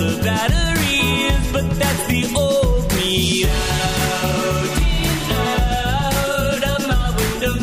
the batteries, but that's the old me. Out of my window,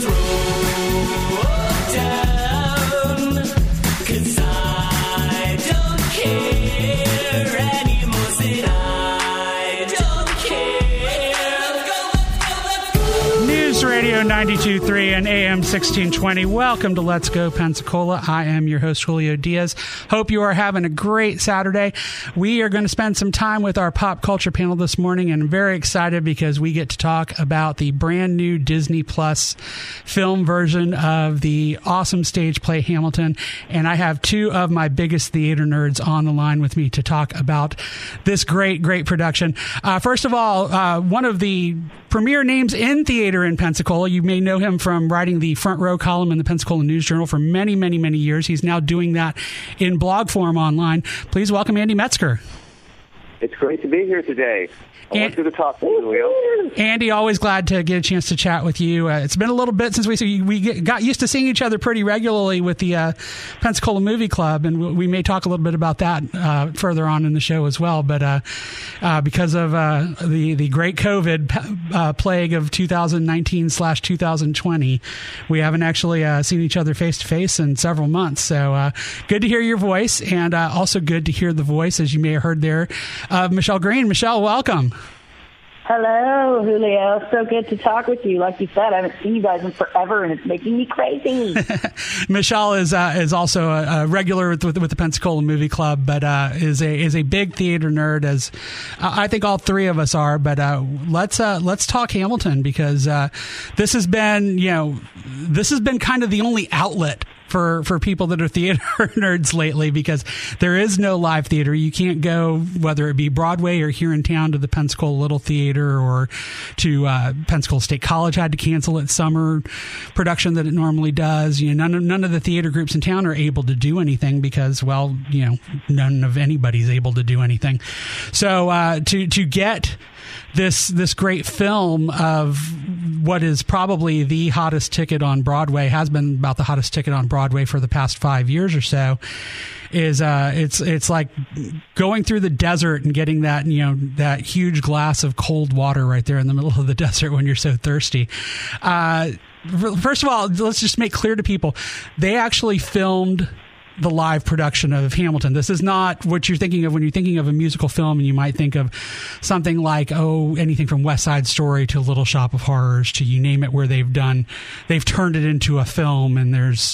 throw down, 'cause I don't care anymore, said I don't care. Let's go. News Radio 92.3 and AM 1620. Welcome to Let's Go Pensacola. I am your host, Julio Diaz. Hope you are having a great Saturday. We are going to spend some time with our pop culture panel this morning, and I'm very excited because we get to talk about the brand new Disney Plus film version of the awesome stage play Hamilton. And I have two of my biggest theater nerds on the line with me to talk about this great production. First of all, one of the premier names in theater in Pensacola. You may know him from writing the front row column in the Pensacola News Journal for many, many, many years. He's now doing that in blog form online. Please welcome Andy Metzger. It's great to be here today. I want you to talk to you, Julio. Andy, always glad to get a chance to chat with you. It's been a little bit since we got used to seeing each other pretty regularly with the Pensacola Movie Club, and we may talk a little bit about that further on in the show as well. But because of the great COVID plague of 2019/2020, we haven't actually seen each other face to face in several months. So good to hear your voice, and also good to hear the voice, as you may have heard there, of Michelle Green. Michelle, welcome. Hello, Julio. So good to talk with you. Like you said, I haven't seen you guys in forever, and it's making me crazy. Michelle is also a regular with the Pensacola Movie Club, but is a big theater nerd, as I think all three of us are. But let's talk Hamilton, because this has been kind of the only outlet for people that are theater nerds lately, because there is no live theater. You can't go, whether it be Broadway or here in town, to the Pensacola Little Theater, or to Pensacola State College had to cancel its summer production that it normally does. None of the theater groups in town are able to do anything because, none of anybody's able to do anything. So to get this great film of what is probably the hottest ticket on Broadway, has been about the hottest ticket on Broadway for the past 5 years or so, is it's like going through the desert and getting that huge glass of cold water right there in the middle of the desert when you're so thirsty. First of all, let's just make clear to people, they actually filmed the live production of Hamilton. This is not what you're thinking of when you're thinking of a musical film, and you might think of something like, anything from West Side Story to Little Shop of Horrors to you name it, where they've turned it into a film, and there's,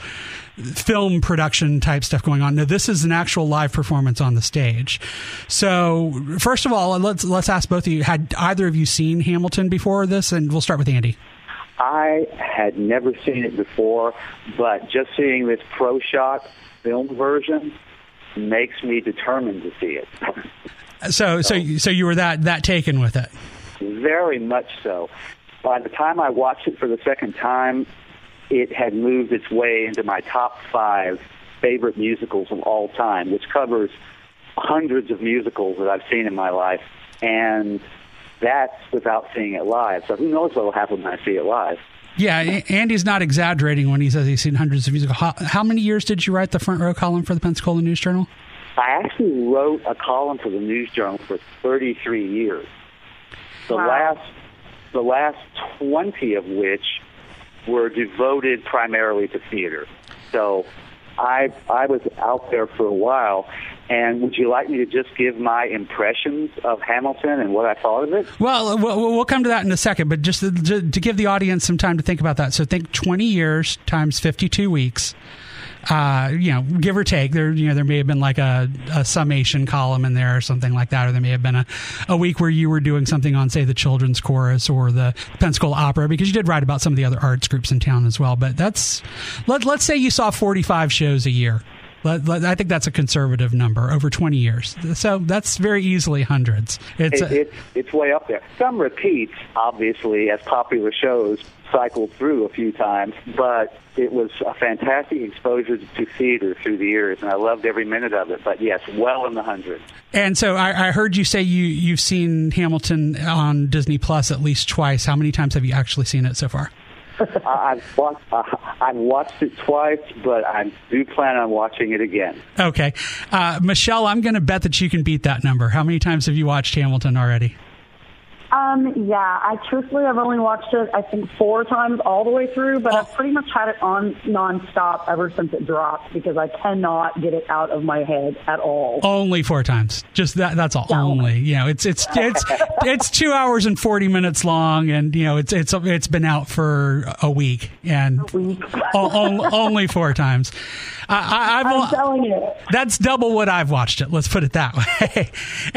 film production type stuff going on. No, this is an actual live performance on the stage. So first of all, let's ask both of you, had either of you seen Hamilton before this? And we'll start with Andy. I had never seen it before, but just seeing this Pro Shot film version makes me determined to see it. So you were that taken with it? Very much so. By the time I watched it for the second time, it had moved its way into my top 5 favorite musicals of all time, which covers hundreds of musicals that I've seen in my life, and that's without seeing it live. So who knows what will happen when I see it live. Yeah, Andy's not exaggerating when he says he's seen hundreds of musicals. How many years did you write the front row column for the Pensacola News Journal? I actually wrote a column for the News Journal for 33 years. The last 20 of which were devoted primarily to theater. So I was out there for a while. And would you like me to just give my impressions of Hamilton and what I thought of it? Well, we'll come to that in a second, but just to give the audience some time to think about that. So think 20 years times 52 weeks, give or take. There may have been like a summation column in there or something like that, or there may have been a week where you were doing something on, say, the children's chorus or the Pensacola Opera, because you did write about some of the other arts groups in town as well. But let's say you saw 45 shows a year. I think that's a conservative number over 20 years. So that's very easily hundreds. It's way up there. Some repeats, obviously, as popular shows cycled through a few times, but it was a fantastic exposure to theater through the years, and I loved every minute of it. But yes, well in the hundreds. And so I heard you say you've seen Hamilton on Disney Plus at least twice. How many times have you actually seen it so far? I've watched it twice, but I do plan on watching it again. Okay. Michelle, I'm going to bet that you can beat that number. How many times have you watched Hamilton already? Yeah, I truthfully have only watched it, I think, 4 times all the way through, but I've pretty much had it on nonstop ever since it dropped because I cannot get it out of my head at all. Only 4 times. Just that's all. Yeah. Only. You know, it's 2 hours and 40 minutes long, and you know, it's been out for a week, and only 4 times. I'm telling you, that's double what I've watched it. Let's put it that way.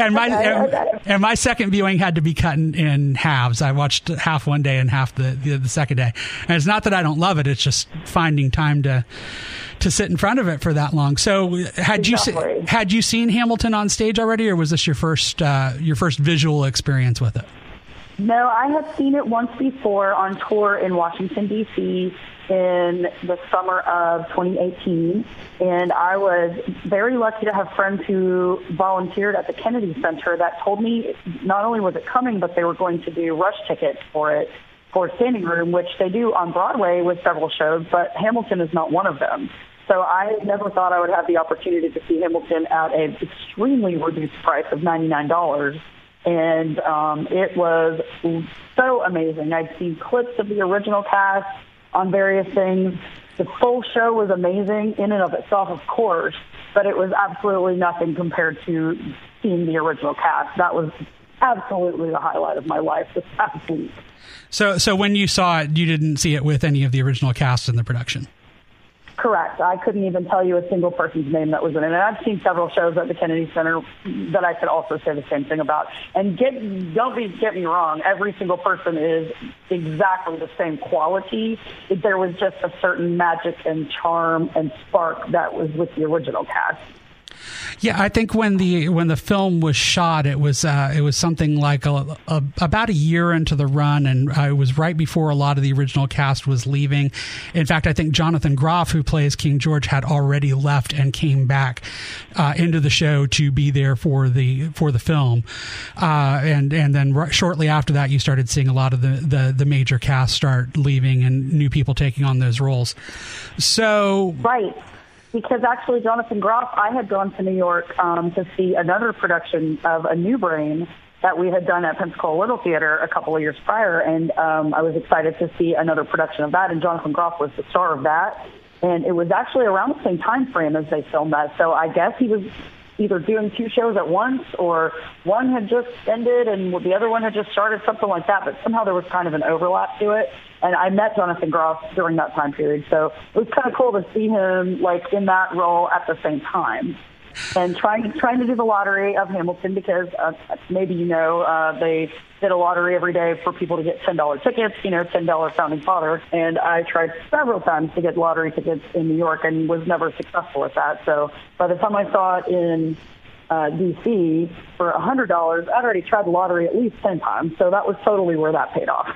And my second viewing had to be cut in halves. I watched half one day and half the second day. And it's not that I don't love it; it's just finding time to sit in front of it for that long. So, had you seen Hamilton on stage already, or was this your first visual experience with it? No, I had seen it once before on tour in Washington, D.C. in the summer of 2018, and I was very lucky to have friends who volunteered at the Kennedy Center that told me not only was it coming, but they were going to do rush tickets for it for standing room, which they do on Broadway with several shows, but Hamilton is not one of them. So I never thought I would have the opportunity to see Hamilton at an extremely reduced price of $99. And it was so amazing. I'd seen clips of the original cast on various things. The full show was amazing in and of itself, of course, but it was absolutely nothing compared to seeing the original cast. That was absolutely the highlight of my life this past week. So when you saw it, you didn't see it with any of the original cast in the production? Correct. I couldn't even tell you a single person's name that was in it. And I've seen several shows at the Kennedy Center that I could also say the same thing about. And get me wrong, every single person is exactly the same quality. There was just a certain magic and charm and spark that was with the original cast. Yeah, I think when the film was shot, it was something like about a year into the run, and it was right before a lot of the original cast was leaving. In fact, I think Jonathan Groff, who plays King George, had already left and came back into the show to be there for the film, and then shortly after that, you started seeing a lot of the major cast start leaving and new people taking on those roles. So right. Because actually, Jonathan Groff, I had gone to New York to see another production of A New Brain that we had done at Pensacola Little Theater a couple of years prior, and I was excited to see another production of that, and Jonathan Groff was the star of that. And it was actually around the same time frame as they filmed that, so I guess he was either doing 2 shows at once, or one had just ended and the other one had just started, something like that, but somehow there was kind of an overlap to it. And I met Jonathan Groff during that time period, so it was kind of cool to see him like in that role at the same time. And trying to do the lottery of Hamilton because maybe they did a lottery every day for people to get $10 tickets, $10 Founding Father. And I tried several times to get lottery tickets in New York and was never successful at that. So by the time I saw it in D.C. for $100, I'd already tried the lottery at least 10 times, so that was totally where that paid off.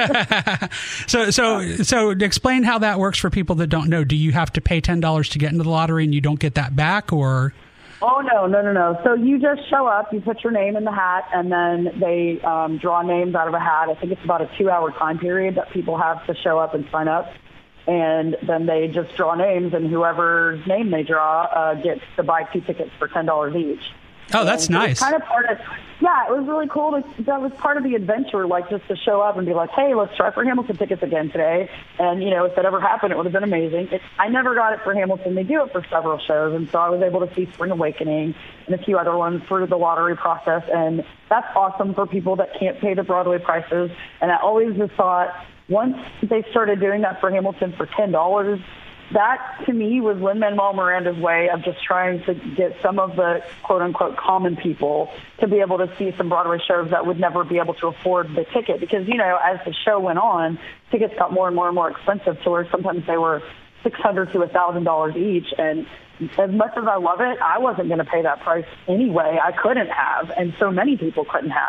So explain how that works for people that don't know. Do you have to pay $10 to get into the lottery and you don't get that back, or? Oh, no. So you just show up, you put your name in the hat, and then they draw names out of a hat. I think it's about a 2-hour time period that people have to show up and sign up. And then they just draw names, and whoever's name they draw gets to buy 2 tickets for $10 each. Oh, that's nice. Kind of it was really cool. That was part of the adventure, like just to show up and be like, hey, let's try for Hamilton tickets again today. And, if that ever happened, it would have been amazing. I never got it for Hamilton. They do it for several shows, and so I was able to see Spring Awakening and a few other ones through the lottery process. And that's awesome for people that can't pay the Broadway prices. And I always just thought, once they started doing that for Hamilton for $10, that to me was Lin-Manuel Miranda's way of just trying to get some of the quote-unquote common people to be able to see some Broadway shows that would never be able to afford the ticket. Because, as the show went on, tickets got more and more and more expensive to where sometimes they were $600 to $1,000 each. And as much as I love it, I wasn't going to pay that price anyway. I couldn't have, and so many people couldn't have.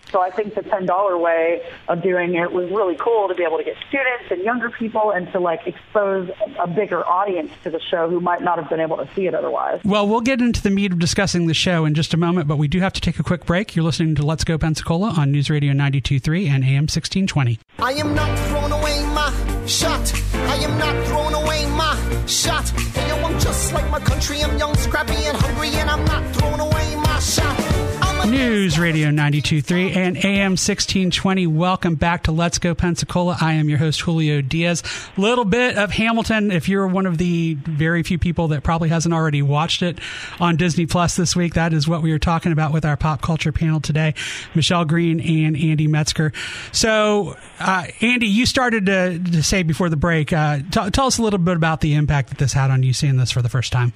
So I think the $10 way of doing it was really cool to be able to get students and younger people and to like expose a bigger audience to the show who might not have been able to see it otherwise. Well, we'll get into the meat of discussing the show in just a moment, but we do have to take a quick break. You're listening to Let's Go Pensacola on News Radio 92.3 and AM 1620. I am not throwing away my shot. I am not throwing away my shot. Hey, yo, I'm just like my country. I'm young, scrappy, and hungry, and I'm not throwing away my shot. News Radio 92.3 and AM 1620. Welcome back to Let's Go Pensacola. I am your host, Julio Diaz. Little bit of Hamilton. If you're one of the very few people that probably hasn't already watched it on Disney Plus this week, that is what we were talking about with our pop culture panel today, Michelle Green and Andy Metzger. So, Andy, you started to say before the break, tell us a little bit about the impact that this had on you seeing this for the first time.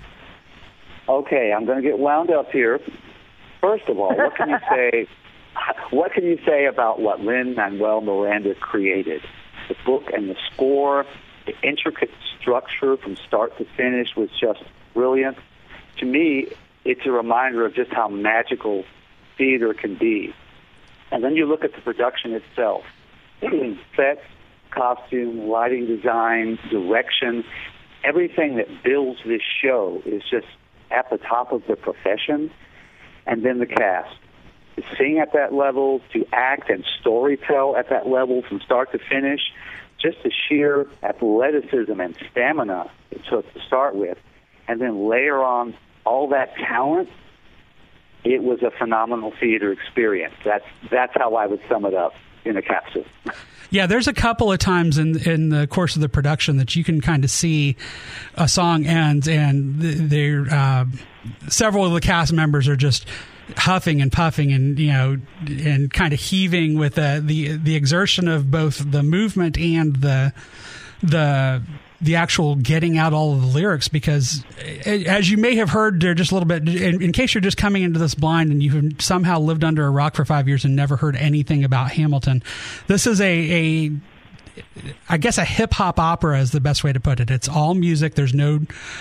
Okay, I'm going to get wound up here. First of all, what can you say? What can you say about what Lin-Manuel Miranda created? The book and the score, the intricate structure from start to finish was just brilliant. To me, it's a reminder of just how magical theater can be. And then you look at the production itself: sets, costume, lighting design, direction. Everything that builds this show is just at the top of the profession. And then the cast. To sing at that level, to act and storytell at that level from start to finish, just the sheer athleticism and stamina it took to start with, and then layer on all that talent, it was a phenomenal theater experience. That's how I would sum it up in a capsule. Yeah, there's a couple of times in the course of the production that you can kind of see a song ends and several of the cast members are just huffing and puffing and and kind of heaving with the exertion of both the movement and the actual getting out all of the lyrics, because as you may have heard there just a little bit, in case you're just coming into this blind and you've somehow lived under a rock for 5 years and never heard anything about Hamilton, this is I guess a hip hop opera is the best way to put it. It's all music. There's no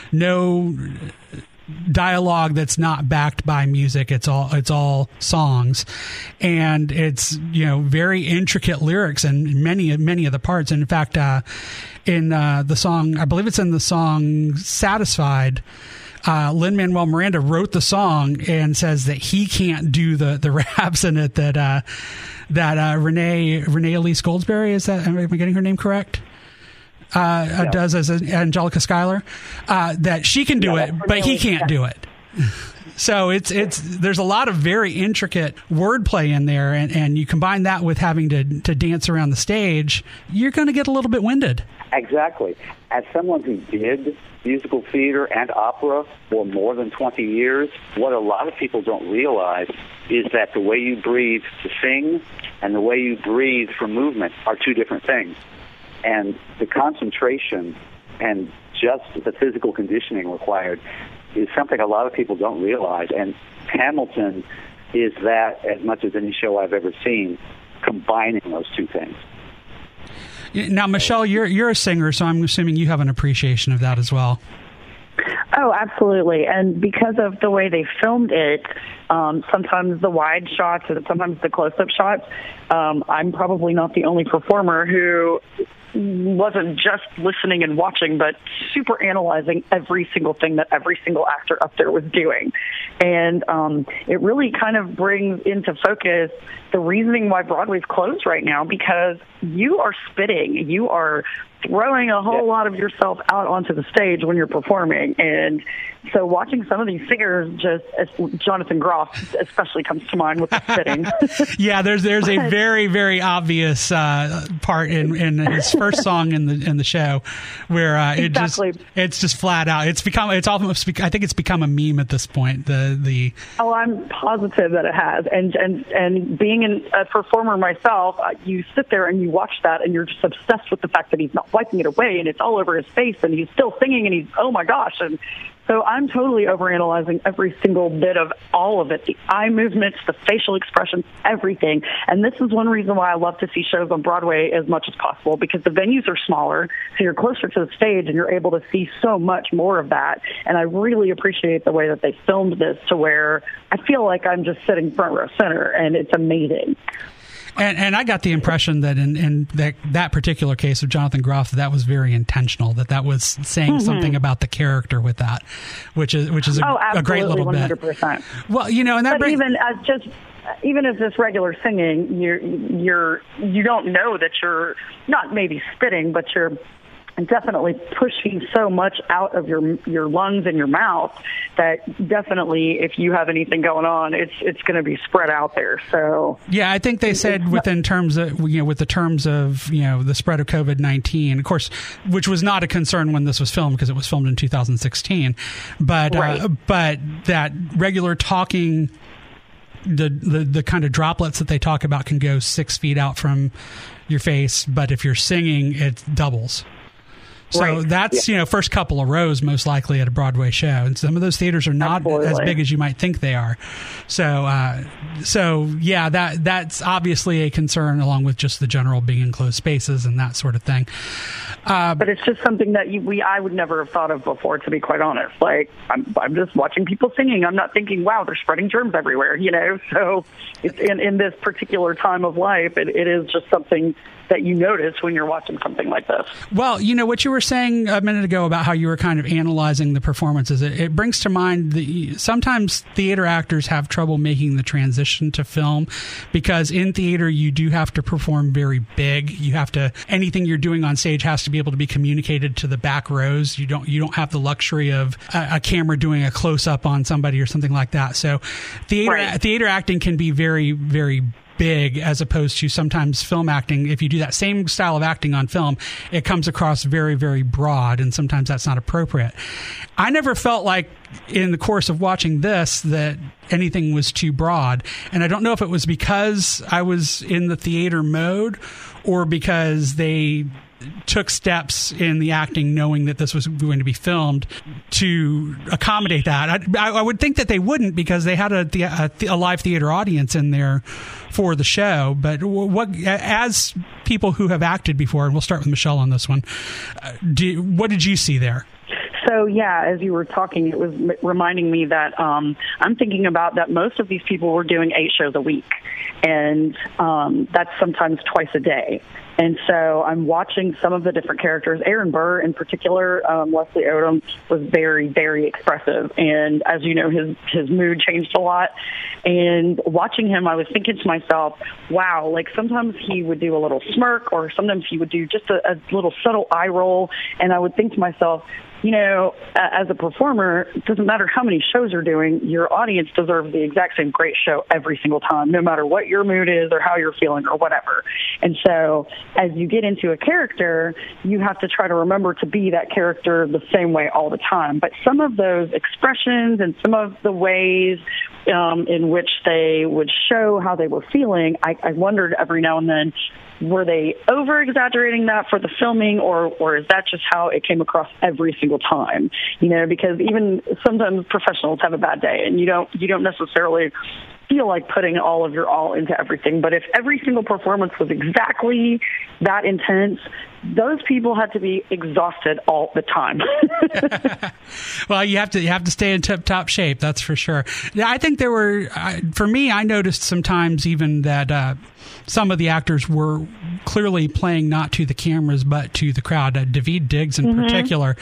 dialogue that's not backed by music. It's all songs, and it's very intricate lyrics and many of the parts. And in fact, in the song, I believe it's in the song "Satisfied," Lin-Manuel Miranda wrote the song and says that he can't do the raps in it. That Renee Elise Goldsberry, am I getting her name correct? Does as Angelica Schuyler, that she can do it, but he can't do it. So there's a lot of very intricate wordplay in there, and you combine that with having to dance around the stage, you're going to get a little bit winded. Exactly. As someone who did musical theater and opera for more than 20 years, what a lot of people don't realize is that the way you breathe to sing and the way you breathe for movement are two different things. And the concentration and just the physical conditioning required is something a lot of people don't realize. And Hamilton is that as much as any show I've ever seen, combining those two things. Now, Michelle, you're a singer, so I'm assuming you have an appreciation of that as well. Oh, absolutely. And because of the way they filmed it, sometimes the wide shots and sometimes the close-up shots, I'm probably not the only performer who wasn't just listening and watching, but super analyzing every single thing that every single actor up there was doing. And it really kind of brings into focus the reasoning why Broadway's closed right now, because you are spitting, you are throwing a whole lot of yourself out onto the stage when you're performing. And so watching some of these singers, just as Jonathan Groff especially comes to mind with the spitting. Yeah, there's a very, very obvious part in his first song in the show where it's just flat out. It's almost, I think it's become a meme at this point. Oh, I'm positive that it has. And being a performer myself, you sit there and you watch that and you're just obsessed with the fact that he's not wiping it away and it's all over his face and he's still singing and he's, oh my gosh. And So I'm totally overanalyzing every single bit of all of it, the eye movements, the facial expressions, everything. And this is one reason why I love to see shows on Broadway as much as possible, because the venues are smaller, so you're closer to the stage and you're able to see so much more of that. And I really appreciate the way that they filmed this to where I feel like I'm just sitting front row center, and it's amazing. And I got the impression that in that particular case of Jonathan Groff, that was very intentional, that was saying something about the character with that, which is a great little 100%. bit. Well, and that even as this regular singing, you don't know that you're not maybe spitting, but you're definitely pushing so much out of your lungs and your mouth that definitely, if you have anything going on, it's going to be spread out there. So yeah, I think they said within terms of with the terms of the spread of COVID-19, of course, which was not a concern when this was filmed because it was filmed in 2016, but right. But that regular talking. The kind of droplets that they talk about can go 6 feet out from your face, but if you're singing, it doubles. So right. that's, first couple of rows most likely at a Broadway show. And some of those theaters are not as big as you might think they are. So yeah, that's obviously a concern, along with just the general being enclosed spaces and that sort of thing. But it's just something that I would never have thought of before, to be quite honest. Like, I'm just watching people singing. I'm not thinking, wow, they're spreading germs everywhere, So it's in this particular time of life, it is just something that you notice when you're watching something like this. Well, what you were saying a minute ago about how you were kind of analyzing the performances, it brings to mind that sometimes theater actors have trouble making the transition to film, because in theater you do have to perform very big. Anything you're doing on stage has to be able to be communicated to the back rows. You don't have the luxury of a camera doing a close up on somebody or something like that. So theater acting can be very, very big, as opposed to sometimes film acting. If you do that same style of acting on film, it comes across very, very broad, and sometimes that's not appropriate. I never felt like in the course of watching this that anything was too broad, and I don't know if it was because I was in the theater mode or because they took steps in the acting knowing that this was going to be filmed to accommodate that. I would think that they wouldn't, because they had a live theater audience in there for the show. But as people who have acted before, and we'll start with Michelle on this one, what did you see there? So, yeah, as you were talking, it was reminding me that I'm thinking about that most of these people were doing 8 shows a week, and that's sometimes twice a day. And so I'm watching some of the different characters. Aaron Burr, in particular, Leslie Odom, was very, very expressive. And as you know, his mood changed a lot. And watching him, I was thinking to myself, wow, like sometimes he would do a little smirk, or sometimes he would do just a little subtle eye roll. And I would think to myself, as a performer, it doesn't matter how many shows you're doing, your audience deserves the exact same great show every single time, no matter what your mood is or how you're feeling or whatever. And so as you get into a character, you have to try to remember to be that character the same way all the time. But some of those expressions and some of the ways in which they would show how they were feeling, I wondered every now and then, were they over-exaggerating that for the filming, or is that just how it came across every single time? Because even sometimes professionals have a bad day, and you don't necessarily feel like putting all of your all into everything. But if every single performance was exactly that intense, those people had to be exhausted all the time. Well, you have to stay in tip-top shape, that's for sure. Yeah, I think there were, for me, I noticed sometimes even that some of the actors were clearly playing not to the cameras but to the crowd. Daveed Diggs in particular,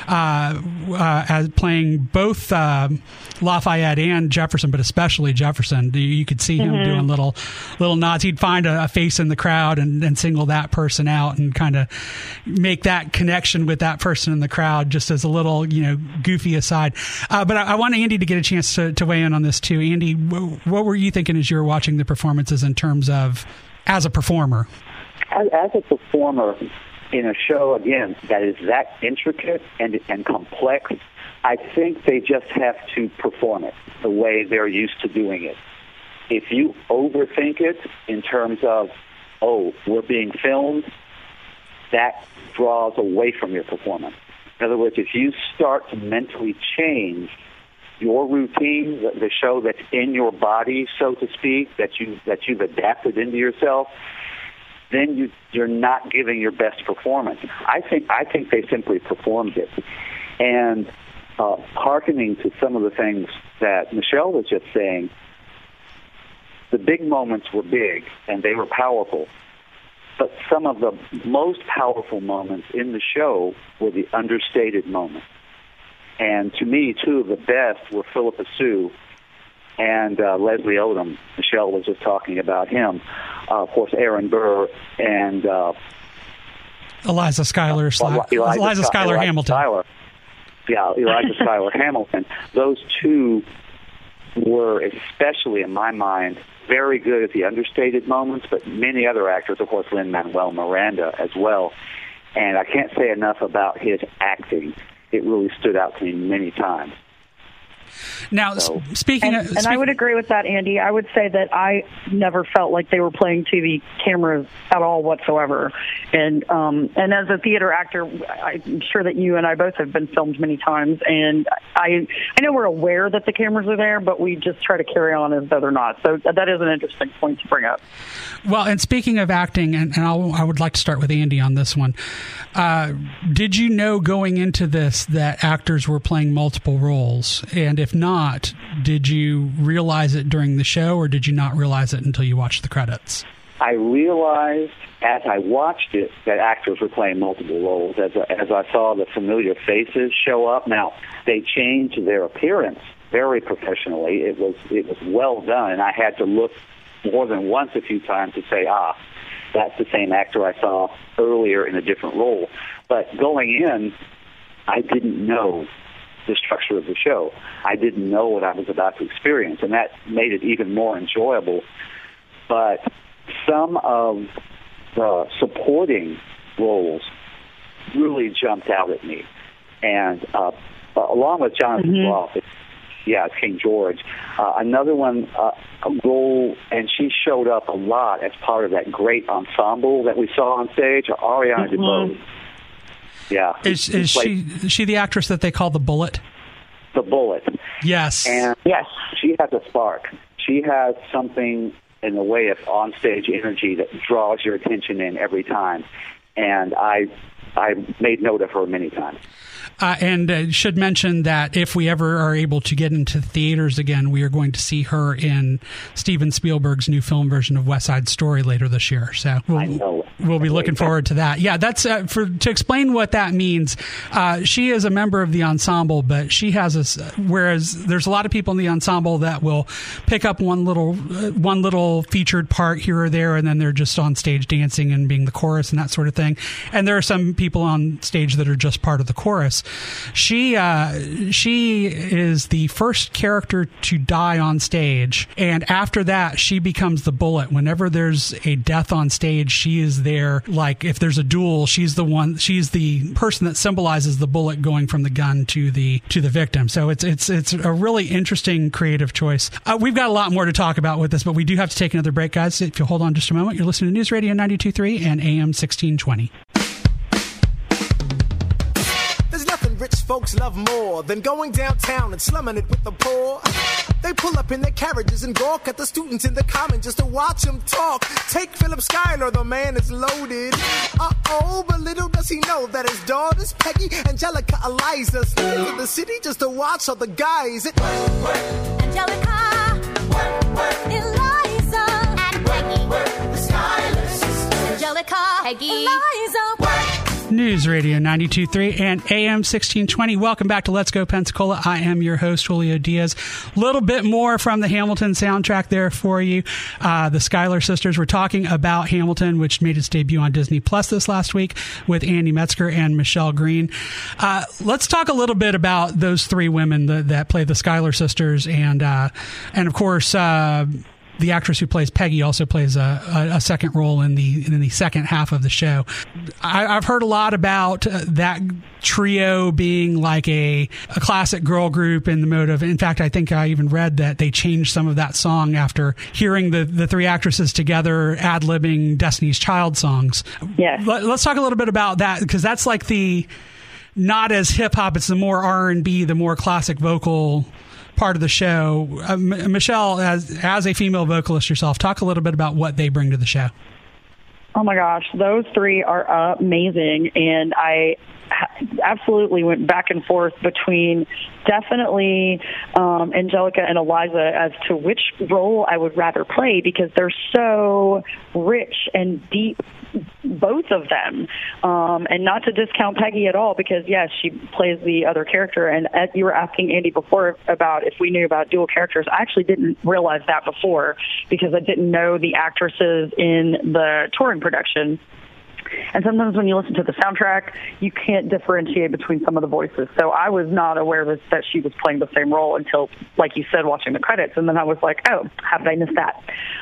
as playing both Lafayette and Jefferson, but especially Jefferson. You could see him doing little nods. He'd find a face in the crowd and single that person out and kind of make that connection with that person in the crowd, just as a little goofy aside. But I want Andy to get a chance to weigh in on this too. Andy, what were you thinking as you were watching the performances in terms of as a performer? As a performer in a show, again, that is that intricate and complex, I think they just have to perform it the way they're used to doing it. If you overthink it in terms of, we're being filmed, that draws away from your performance. In other words, if you start to mentally change your routine, the show that's in your body, so to speak, that you've adapted into yourself, then you're not giving your best performance. I think they simply performed it. And hearkening to some of the things that Michelle was just saying, the big moments were big and they were powerful. But some of the most powerful moments in the show were the understated moments. And to me, two of the best were Philippa Sue and Leslie Odom. Michelle was just talking about him. Of course, Aaron Burr and Eliza Schuyler Hamilton. Eliza Schuyler Hamilton. Those two were, especially in my mind, very good at the understated moments, but many other actors, of course, Lin-Manuel Miranda as well. And I can't say enough about his acting. It really stood out to me many times. Now, speaking of... And I would agree with that, Andy. I would say that I never felt like they were playing TV cameras at all whatsoever. And as a theater actor, I'm sure that you and I both have been filmed many times. And I know we're aware that the cameras are there, but we just try to carry on as though they're not. So that is an interesting point to bring up. Well, and speaking of acting, and I would like to start with Andy on this one. Did you know going into this that actors were playing multiple roles? And if not, did you realize it during the show, or did you not realize it until you watched the credits? I realized as I watched it that actors were playing multiple roles. As I saw the familiar faces show up, now they changed their appearance very professionally. It was well done, and I had to look more than once a few times to say, that's the same actor I saw earlier in a different role. But going in, I didn't know the structure of the show. I didn't know what I was about to experience, and that made it even more enjoyable. But some of the supporting roles really jumped out at me. And along with Jonathan Groff, it's King George. Another one, a role, and she showed up a lot as part of that great ensemble that we saw on stage, Ariana DeBose. Yeah. Is she the actress that they call the Bullet? The Bullet. Yes. And yes, she has a spark. She has something in the way of onstage energy that draws your attention in every time. And I made note of her many times. And should mention that if we ever are able to get into theaters again, we are going to see her in Steven Spielberg's new film version of West Side Story later this year. So we'll be looking forward to that. Yeah, that's to explain what that means. She is a member of the ensemble, but she has whereas there's a lot of people in the ensemble that will pick up one little featured part here or there, and then they're just on stage dancing and being the chorus and that sort of thing. And there are some people on stage that are just part of the chorus. She is the first character to die on stage, and after that she becomes the Bullet. Whenever there's a death on stage, she is there. Like if there's a duel, she's the person that symbolizes the bullet going from the gun to the victim. So it's a really interesting creative choice. We've got a lot more to talk about with this, but we do have to take another break, guys. If you'll hold on just a moment, you're listening to News Radio 92.3 and AM 1620. Rich folks love more than going downtown and slumming it with the poor. They pull up in their carriages and gawk at the students in the common just to watch them talk. Take Philip Schuyler, the man is loaded. But little does he know that his daughters, Peggy, Angelica, Eliza, sneak into the city just to watch all the guys. Angelica, Eliza, and Peggy, the Schuyler sisters. Angelica, Peggy, Eliza, News Radio 92.3 and AM 1620. Welcome back to Let's Go Pensacola. I am your host, Julio Diaz. A little bit more from the Hamilton soundtrack there for you. The Schuyler sisters. We're talking about Hamilton, which made its debut on Disney Plus this last week with Andy Metzger and Michelle Green. Let's talk a little bit about those three women that play the Schuyler sisters, and of course, the actress who plays Peggy also plays a second role in the second half of the show. I've heard a lot about that trio being like a classic girl group in the mode of. In fact, I think I even read that they changed some of that song after hearing the three actresses together ad-libbing Destiny's Child songs. Yes. Let's talk a little bit about that, because that's like not as hip hop. It's the more R&B, the more classic vocal part of the show. Michelle, as a female vocalist yourself, talk a little bit about what they bring to the show. Oh my gosh, those three are amazing, and I absolutely went back and forth between definitely Angelica and Eliza as to which role I would rather play, because they're so rich and deep, both of them. And not to discount Peggy at all, because yes, she plays the other character. And you were asking Andy before about if we knew about dual characters. I actually didn't realize that before, because I didn't know the actresses in the touring production. And sometimes when you listen to the soundtrack, you can't differentiate between some of the voices. So I was not aware that she was playing the same role until, like you said, watching the credits. And then I was like, oh, how did I miss that?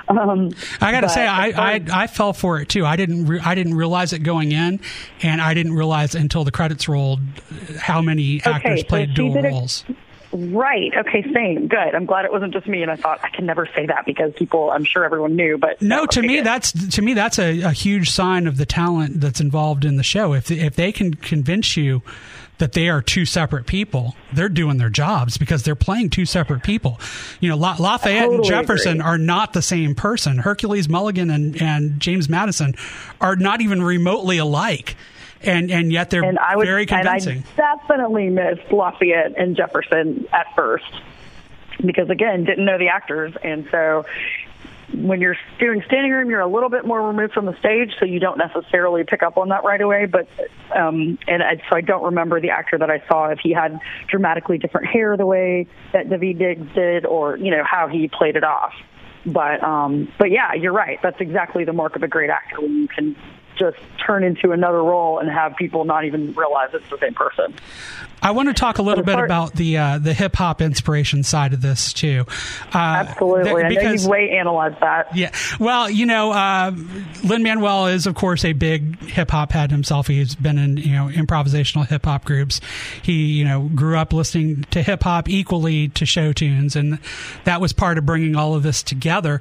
I got to say, I fell for it too. I didn't realize it going in, and I didn't realize until the credits rolled how many actors played dual roles. Right. Okay, same. Good. I'm glad it wasn't just me, and I thought I can never say that because I'm sure everyone knew, but no, to me that's a huge sign of the talent that's involved in the show. If they can convince you that they are two separate people, they're doing their jobs, because they're playing two separate people. You know, Lafayette and Jefferson are not the same person. Hercules Mulligan and James Madison are not even remotely alike. And yet they're very convincing. And I definitely missed Lafayette and Jefferson at first, because, again, didn't know the actors. And so when you're doing standing room, you're a little bit more removed from the stage, so you don't necessarily pick up on that right away. But so I don't remember the actor that I saw, if he had dramatically different hair the way that Daveed Diggs did, or, you know, how he played it off. But yeah, you're right. That's exactly the mark of a great actor, when you can just turn into another role and have people not even realize it's the same person. I want to talk a little bit about the hip hop inspiration side of this too. Absolutely, I know you've way analyzed that. Yeah, well, you know, Lin-Manuel is of course a big hip hop head himself. He's been in improvisational hip hop groups. He grew up listening to hip hop equally to show tunes, and that was part of bringing all of this together.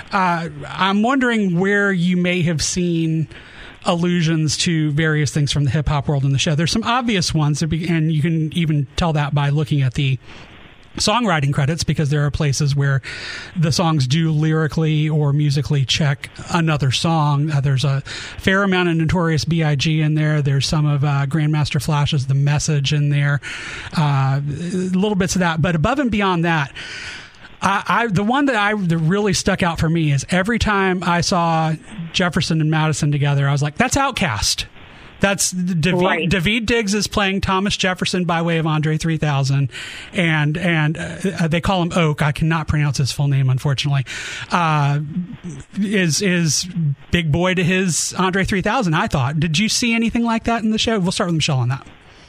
I'm wondering where you may have seen allusions to various things from the hip hop world in the show. There's some obvious ones, and you can even tell that by looking at the songwriting credits, because there are places where the songs do lyrically or musically check another song. There's a fair amount of Notorious B.I.G. in there. There's some of Grandmaster Flash's The Message in there. Little bits of that. But above and beyond that, the one that really stuck out for me is every time I saw Jefferson and Madison together, I was like, that's Outkast. That's Daveed Diggs is playing Thomas Jefferson by way of Andre 3000, and they call him Oak. I cannot pronounce his full name, unfortunately. Is Big Boy to his Andre 3000? I thought. Did you see anything like that in the show? We'll start with Michelle on that.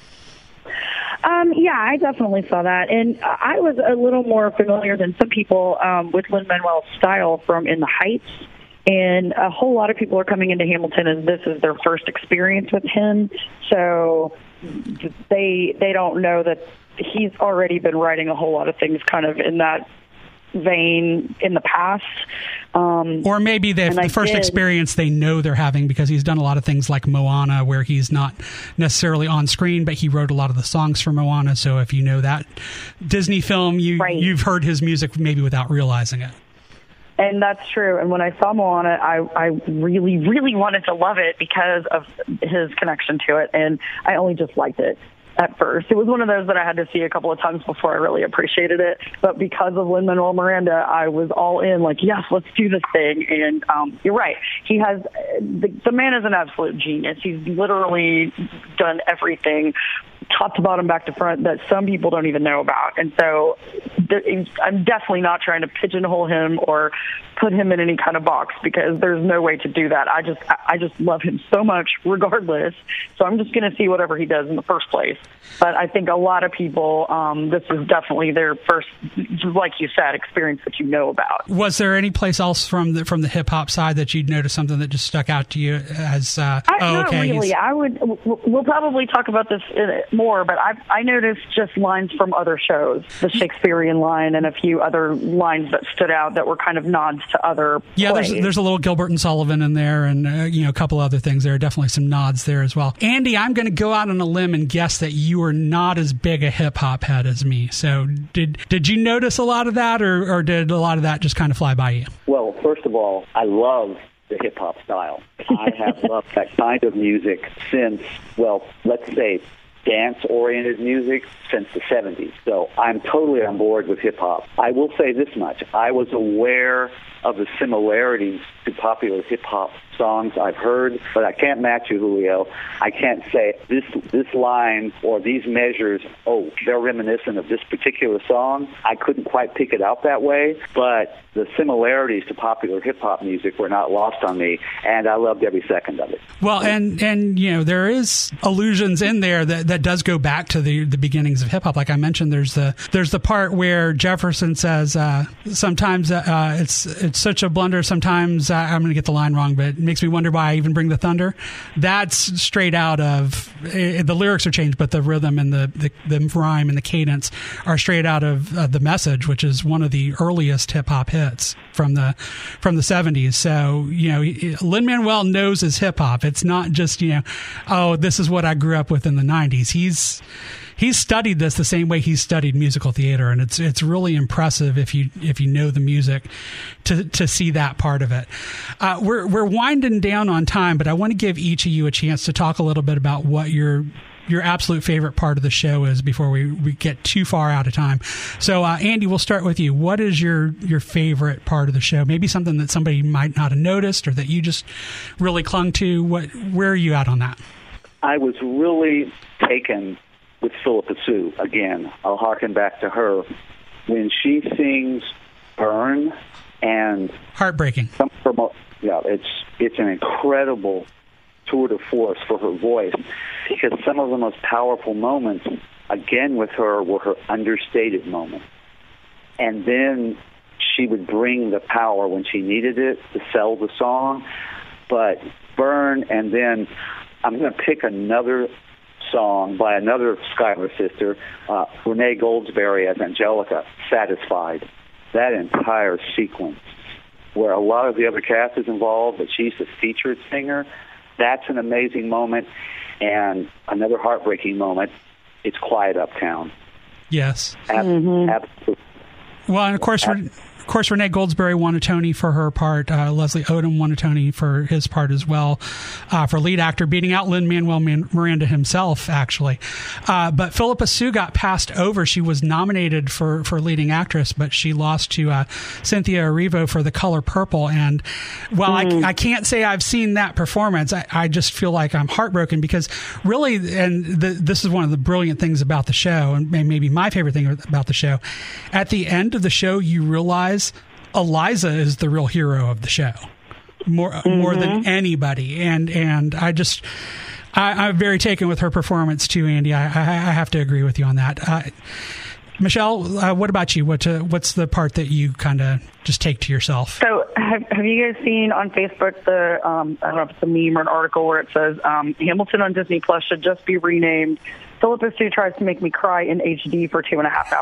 Yeah, I definitely saw that. And I was a little more familiar than some people with Lin-Manuel's style from In the Heights. And a whole lot of people are coming into Hamilton and this is their first experience with him. So they don't know that he's already been writing a whole lot of things kind of in that vein in the past. Or maybe the first experience they know they're having, because he's done a lot of things like Moana, where he's not necessarily on screen, but he wrote a lot of the songs for Moana. So if you know that Disney film, you've heard his music maybe without realizing it. And that's true. And when I saw Moana, I really, really wanted to love it because of his connection to it. And I only just liked it at first. It was one of those that I had to see a couple of times before I really appreciated it. But because of Lin-Manuel Miranda, I was all in, like, yes, let's do this thing. And you're right. He has, the man is an absolute genius. He's literally done everything, top to bottom, back to front, that some people don't even know about. And so I'm definitely not trying to pigeonhole him or put him in any kind of box, because there's no way to do that. I just love him so much regardless. So I'm just going to see whatever he does in the first place. But I think a lot of people, this is definitely their first, like you said, experience that you know about. Was there any place else from the hip hop side that you'd noticed something that just stuck out to you as? Not really. We'll probably talk about this more, but I noticed just lines from other shows, the Shakespearean line and a few other lines that stood out that were kind of nods to other plays. There's a little Gilbert and Sullivan in there, and a couple other things. There are definitely some nods there as well. Andy, I'm going to go out on a limb and guess that you are not as big a hip hop head as me. So did you notice a lot of that, or did a lot of that just kind of fly by you? Well, first of all, I love the hip-hop style. I have loved that kind of music since, well, let's say dance-oriented music since the 70s. So I'm totally on board with hip-hop. I will say this much. I was aware of the similarities to popular hip-hop songs I've heard, but I can't match you, Julio. I can't say this line or these measures, they're reminiscent of this particular song. I couldn't quite pick it out that way, but the similarities to popular hip-hop music were not lost on me, and I loved every second of it. Well, and there is allusions in there that does go back to the beginnings of hip-hop. Like I mentioned, there's the part where Jefferson says, sometimes it's such a blunder, sometimes I'm going to get the line wrong, but it makes me wonder why I even bring the thunder. That's straight out of, the lyrics are changed, but the rhythm and the rhyme and the cadence are straight out of The Message, which is one of the earliest hip-hop hits from the 70s. So, Lin-Manuel knows his hip-hop. It's not just, this is what I grew up with in the 90s. He's studied this the same way he studied musical theater, and it's really impressive if you know the music to see that part of it. We're winding down on time, but I want to give each of you a chance to talk a little bit about what your absolute favorite part of the show is before we get too far out of time. So, Andy, we'll start with you. What is your favorite part of the show? Maybe something that somebody might not have noticed or that you just really clung to. Where are you at on that? I was really taken with Philippa Sue. Again, I'll harken back to her. When she sings Burn and Heartbreaking. It's an incredible tour de force for her voice, because some of the most powerful moments, again with her, were her understated moments. And then she would bring the power when she needed it to sell the song. But Burn, and then I'm going to pick another song by another Schuyler sister, Renee Goldsberry as Angelica, Satisfied. That entire sequence, where a lot of the other cast is involved, but she's the featured singer, that's an amazing moment. And another heartbreaking moment, it's Quiet Uptown. Yes. Absolutely. Well, and of course, Renee Goldsberry won a Tony for her part. Leslie Odom won a Tony for his part as well, for lead actor, beating out Lin-Manuel Miranda himself, actually. But Philippa Sue got passed over. She was nominated for leading actress, but she lost to Cynthia Erivo for The Color Purple. And while I can't say I've seen that performance, I just feel like I'm heartbroken, because really, and this is one of the brilliant things about the show, and maybe my favorite thing about the show, at the end of the show, you realize Eliza is the real hero of the show, more than anybody, and I'm very taken with her performance too, Andy. I have to agree with you on that. Michelle, what about you? What's the part that you kind of just take to yourself? So have you guys seen on Facebook the I don't know if it's a meme or an article where it says Hamilton on Disney Plus should just be renamed Philippa Sue Tries to Make Me Cry in HD for 2.5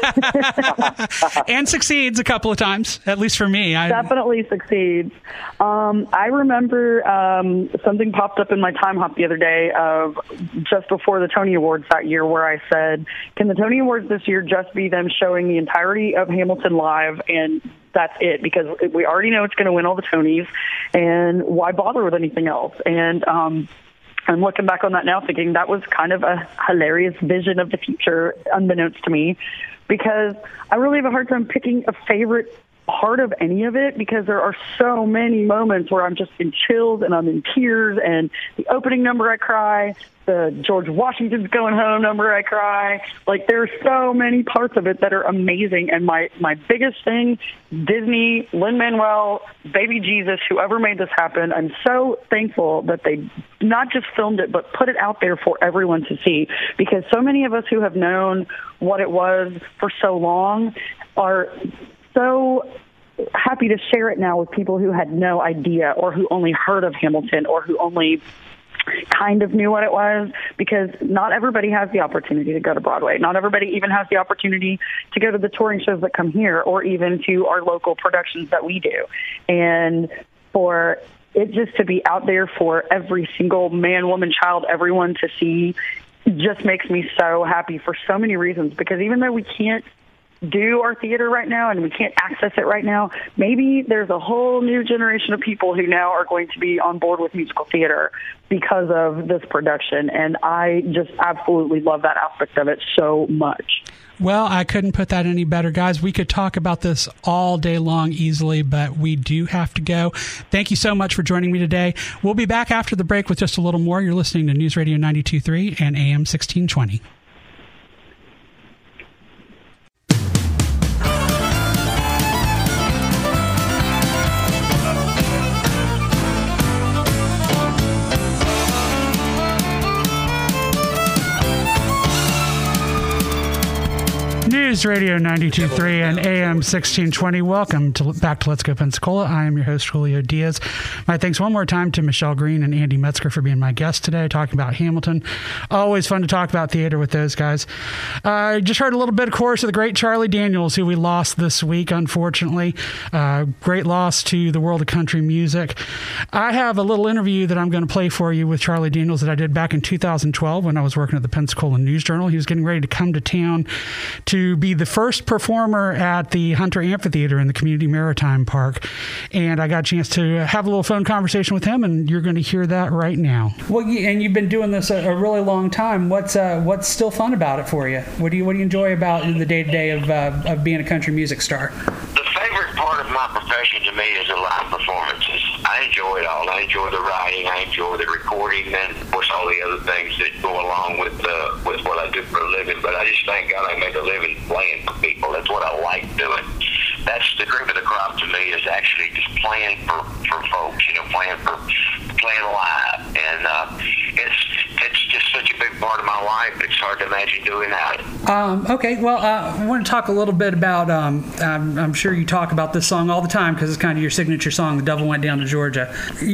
hours. And succeeds a couple of times, at least for me. Definitely succeeds. I remember something popped up in my time hop the other day of just before the Tony Awards that year, where I said, can the Tony Awards this year just be them showing the entirety of Hamilton live, and that's it, because we already know it's going to win all the Tonys, and why bother with anything else? And I'm looking back on that now thinking that was kind of a hilarious vision of the future, unbeknownst to me, because I really have a hard time picking a favorite part of any of it, because there are so many moments where I'm just in chills and I'm in tears, and the opening number I cry, the George Washington's Going Home number I cry. Like, there's so many parts of it that are amazing, and my biggest thing, Disney, Lin-Manuel, Baby Jesus, whoever made this happen, I'm so thankful that they not just filmed it, but put it out there for everyone to see, because so many of us who have known what it was for so long are so happy to share it now with people who had no idea, or who only heard of Hamilton, or who only kind of knew what it was, because not everybody has the opportunity to go to Broadway. Not everybody even has the opportunity to go to the touring shows that come here, or even to our local productions that we do. And for it just to be out there for every single man, woman, child, everyone to see just makes me so happy for so many reasons. Because even though we can't do our theater right now and we can't access it right now, maybe there's a whole new generation of people who now are going to be on board with musical theater because of this production. And I just absolutely love that aspect of it so much. Well, I couldn't put that any better, guys. We could talk about this all day long easily, but we do have to go. Thank you so much for joining me today. We'll be back after the break with just a little more. You're listening to News Radio 92.3 and AM 1620. News Radio 92.3 and AM 1620. Welcome back to Let's Go Pensacola. I am your host, Julio Diaz. My thanks one more time to Michelle Green and Andy Metzger for being my guests today, talking about Hamilton. Always fun to talk about theater with those guys. I just heard a little bit, of course, of the great Charlie Daniels, who we lost this week, unfortunately. Great loss to the world of country music. I have a little interview that I'm going to play for you with Charlie Daniels that I did back in 2012 when I was working at the Pensacola News Journal. He was getting ready to come to town to be the first performer at the Hunter Amphitheater in the Community Maritime Park. And I got a chance to have a little phone conversation with him, and you're going to hear that right now. Well, and you've been doing this a really long time. What's still fun about it for you? What do you enjoy about the day-to-day of being a country music star? The favorite part of my profession to me is the live performances. I enjoy it all. I enjoy the writing. I enjoy the recording, and of course all the other things that go along with what I do for a living. But I just thank God I make a living playing for people. That's what I like doing. That's the cream of the crop to me, is actually just playing for folks, playing live. And it's just such a big part of my life. It's hard to imagine doing that. Okay, well, I want to talk a little bit about, I'm sure you talk about this song all the time because it's kind of your signature song, The Devil Went Down to Georgia.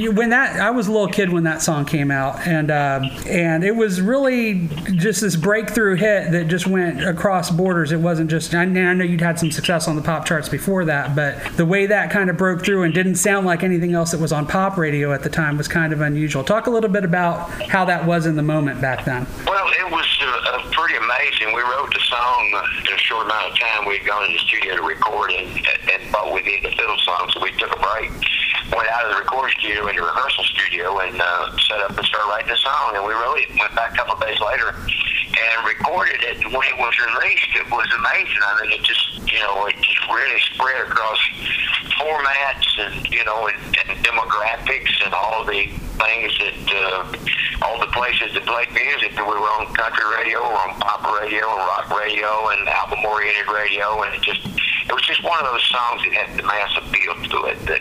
I was a little kid when that song came out, and it was really just this breakthrough hit that just went across borders. It wasn't just, I know you'd had some success on the pop charts before that, but the way that kind of broke through and didn't sound like anything else that was on pop radio at the time was kind of unusual. Talk a little bit about how that was in the moment back then. Well, it was pretty amazing. We wrote the song in a short amount of time. We'd gone in the studio to record and thought we needed a fiddle song, so we took a break, went out of the recording studio into the rehearsal studio, and set up and started writing the song. And we wrote it, went back a couple of days later and recorded it. And when it was released, it was amazing. I mean, it just really spread across formats and demographics and all the things that all the places that played music. We were on country radio, or on pop radio, or rock radio, and album-oriented radio, and it was just one of those songs that had the mass appeal to it that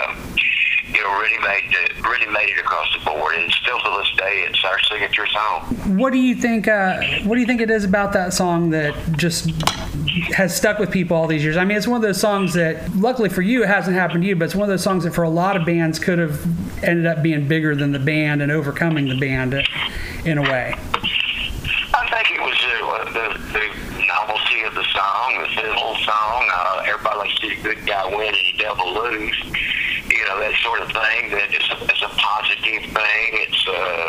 really made it across the board. And still to this day, it's our signature song. What do you think it is about that song that just has stuck with people all these years? I mean, it's one of those songs that, luckily for you, it hasn't happened to you, but it's one of those songs that for a lot of bands could have ended up being bigger than the band and overcoming the band in a way. I think it was the novelty of the song, the fiddle song. Everybody likes to see a good guy win and the devil lose. That sort of thing. That it's a positive thing. It's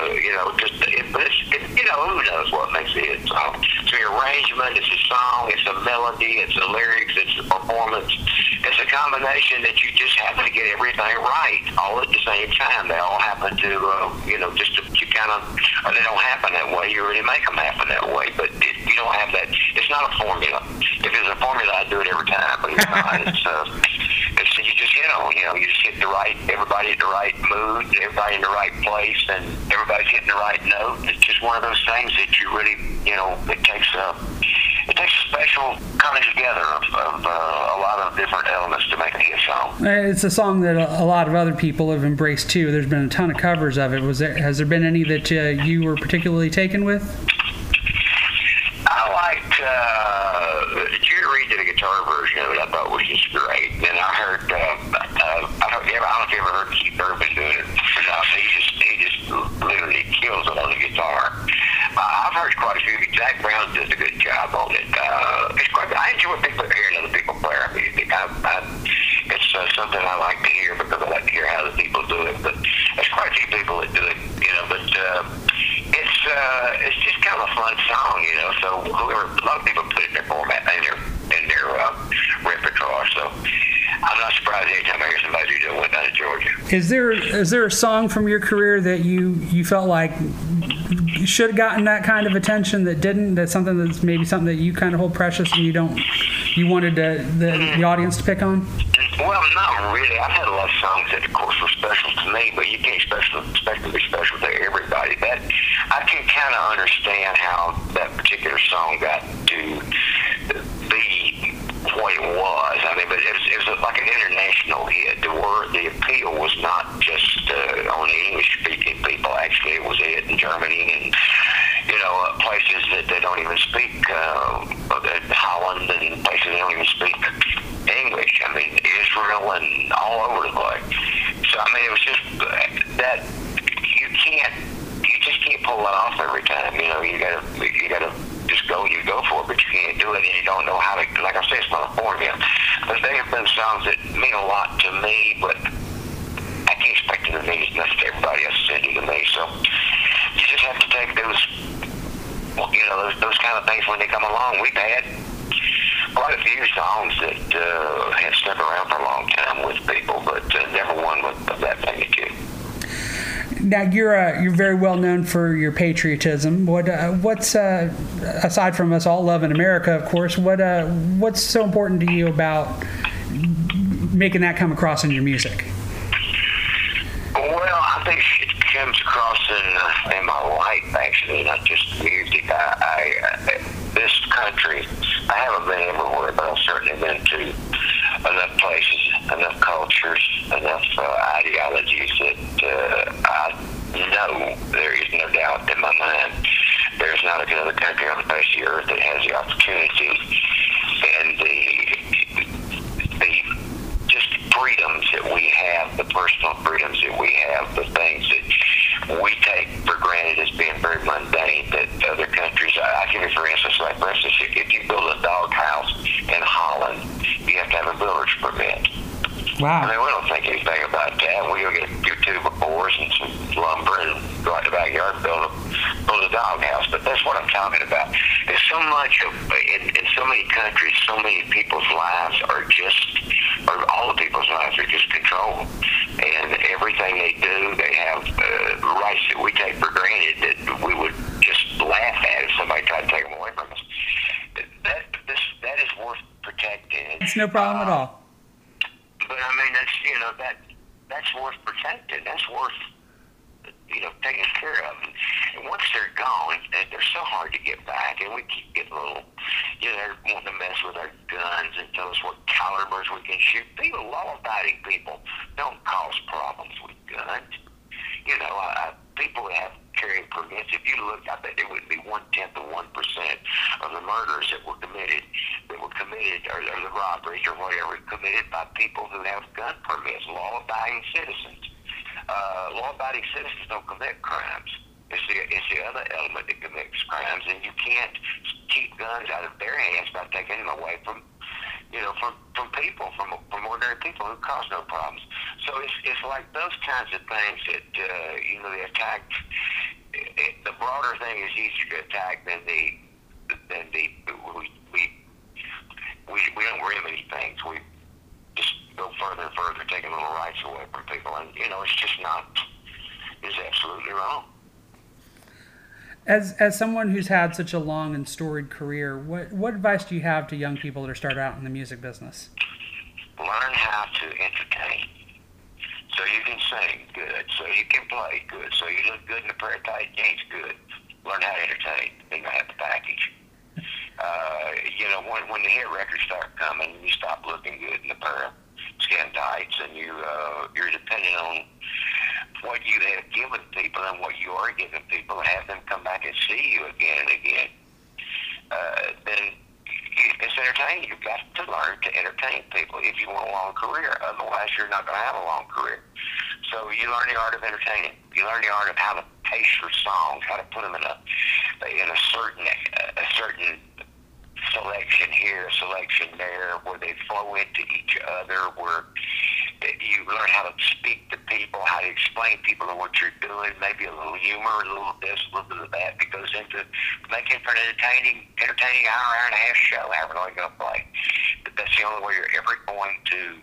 who knows what makes it a hit song. It's the arrangement. It's a song. It's a melody. It's the lyrics. It's the performance. It's a combination that you just happen to get everything right all at the same time. They all happen to they don't happen that way. You really make them happen that way. But you don't have that. It's not a formula. If it's a formula, I'd do it every time. But it's not. You just hit on. You just hit everybody in the right mood, everybody in the right place, and everybody's hitting the right note. It's just one of those things that you really, it takes a special coming together of a lot of different elements to make a hit song. It's a song that a lot of other people have embraced too. There's been a ton of covers of it. Has there been any that you were particularly taken with? I liked Jerry Reed did a guitar version of it. I thought was just great. And I heard I don't know if you ever heard Keith Urban doing it or not. He just literally something I like to hear because I like to hear how the people do it. But there's quite a few people that do it, but it's just kind of a fun song, so a lot of people put it in their format, in their repertoire, so I'm not surprised every time I hear somebody do it went down to Georgia. Is there a song from your career that you felt like you should have gotten that kind of attention that didn't? That's something that's maybe something that you kind of hold precious and you wanted the audience to pick on? Well, not really. I've had a lot of songs that, of course, were special to me, but you can't expect them to be special to everybody. That I can kind of understand how that particular song got to be what it was. I mean, but it was like an international hit. The appeal was not just on the English-speaking people. Actually, it was a hit in Germany and places that they don't even speak, Holland and places they don't even speak English. I mean, Israel and all over the place. So I mean, it was just that you just can't pull it off every time. You gotta just go for it, but you can't do it, and you don't know how to. Like I said, it's not a formula. But there have been songs that mean a lot to me, but I can't expect them to mean as much to everybody else sending to me. So you just have to take those kind of things when they come along. We've had quite a few songs that have stuck around for a long time with people, but never one of that magnitude. Now you're very well known for your patriotism. What's aside from us all loving America, of course, what's so important to you about making that come across in your music? Well, I think it comes across in my life, actually, not just music. This country, I haven't been everywhere, but I've certainly been to enough places, enough cultures, enough ideologies that I know there is no doubt in my mind there's not another country on the face of the earth that has the opportunity and the just freedoms that we have, the personal freedoms that we have, the things that we take for granted as being very mundane that other countries. I give you for instance, if you build a doghouse in Holland, you have to have a builder's permit. Wow. I mean, we don't think anything about that. We go get a few 2x4s and some lumber and go out in the backyard and build a doghouse. But that's what I'm talking about. There's so much in so many countries, so many people's lives or all the people's lives are just controlled. And everything they do, they have rights that we take for granted that we would just laugh at if somebody tried to take them away from us. That is worth protecting. It's no problem at all. But I mean, that's worth protecting. That's worth taking care of. And once they're gone, they're so hard to get back. And we keep getting a little, they're wanting to mess with our guns and tell us what calibers we can shoot. Law-abiding people don't cause problems with guns. People that have carrying permits. If you look, I bet there would be 0.1% of the murders that were committed, or the robberies or whatever, committed by people who have gun permits, law-abiding citizens. Law-abiding citizens don't commit crimes. It's the other element that commits crimes, and you can't keep guns out of their hands by taking them away from people, from ordinary people who cause no problems. So it's like those kinds of things that the attack. The broader thing is easier to attack than we don't remedy things. We just go further and further, taking little rights away from people, and it's just not. It's absolutely wrong. As someone who's had such a long and storied career, what advice do you have to young people that are starting out in the music business? Learn how to entertain. So you can sing good, so you can play good, so you look good in a pair of tight jeans good. Learn how to entertain, then you have the package. When the hit records start coming, you stop looking good in a pair of skin tights, and you're depending on what you have given people and what you are giving people, and have them come back and see you again and again. Then it's entertaining. You've got to learn to entertain people if you want a long career. Otherwise, you're not going to have a long career. So you learn the art of entertaining. You learn the art of how to pace your songs, how to put them in a certain selection here, selection there, where they flow into each other, where how to speak to people, how to explain people to what you're doing, maybe a little humor, a little this, a little bit of that, that goes into making for an entertaining hour and a half show, however long you're going to play. But that's the only way you're ever going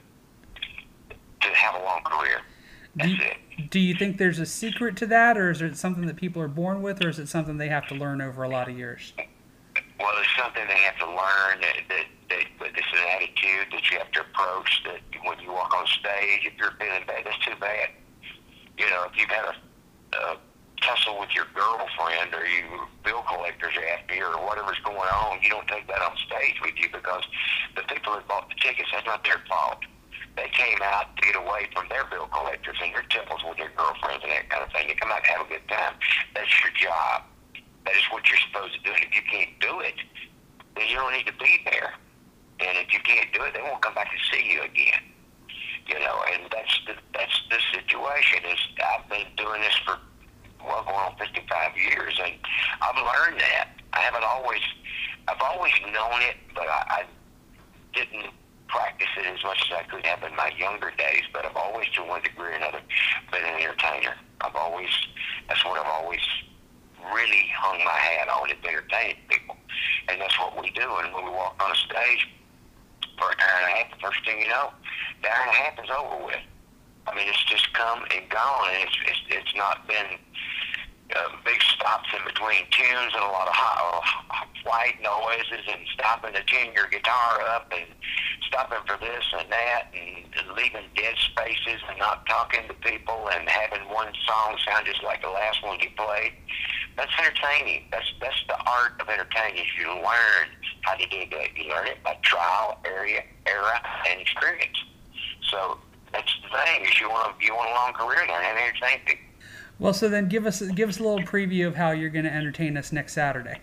to have a long career. That's it. Do you think there's a secret to that, or is it something that people are born with, or is it something they have to learn over a lot of years? Well, it's something they have to learn, that it's an attitude that you have to approach, that when you walk on stage, if you're feeling bad, that's too bad. You know, if you've had a tussle with your girlfriend, or you bill collectors after you, or whatever's going on, you don't take that on stage with you, because the people that bought the tickets, that's not their fault. They came out to get away from their bill collectors and your temples with their girlfriends and that kind of thing. You come out to have a good time. That's your job. That is what you're supposed to do. And if you can't do it, then you don't need to be there. And if you can't do it, they won't come back to see you again. You know, and that's the situation. Is I've been doing this for going on 55 years, and I've learned that. I've always known it, but I didn't practice it as much as I could have in my younger days. But I've always, to one degree or another, been an entertainer. That's what I've always really hung my hat on, is entertaining people. And that's what we do. And when we walk on a stage for an hour and a half, the first thing you know, the hour and a half is over with. I mean, it's just come and gone, and it's not been big stops in between tunes and a lot of white noises and stopping to tune your guitar up and stopping for this and that and leaving dead spaces and not talking to people and having one song sound just like the last one you played. That's entertaining. That's the art of entertaining. You learn how to do that. You learn it by trial, error, and experience. So that's the thing. Is you want a long career, learn how to entertain people. Well, so then give us a little preview of how you're going to entertain us next Saturday.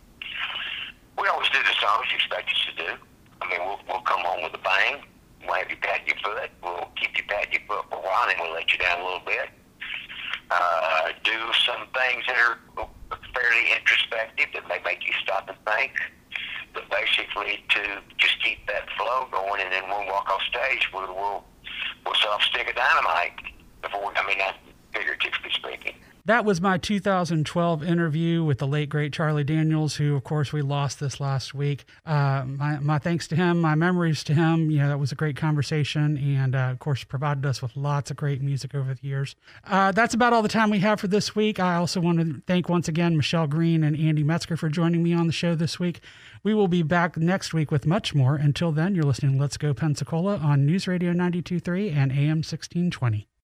We always do the songs you expect us to do. I mean, we'll come home with a bang. We'll have you pat your foot. We'll keep you patting your foot for a while, and we'll let you down a little bit. Do some things that are fairly introspective that may make you stop and think. But basically, to just keep that flow going, and then when we walk off stage, we'll set off a stick of dynamite before. I mean, that's figuratively speaking. That was my 2012 interview with the late, great Charlie Daniels, who, of course, we lost this last week. My thanks to him, my memories to him. You know, that was a great conversation, and, of course, provided us with lots of great music over the years. That's about all the time we have for this week. I also want to thank once again Michelle Green and Andy Metzger for joining me on the show this week. We will be back next week with much more. Until then, you're listening to Let's Go Pensacola on News Radio 92.3 and AM 1620.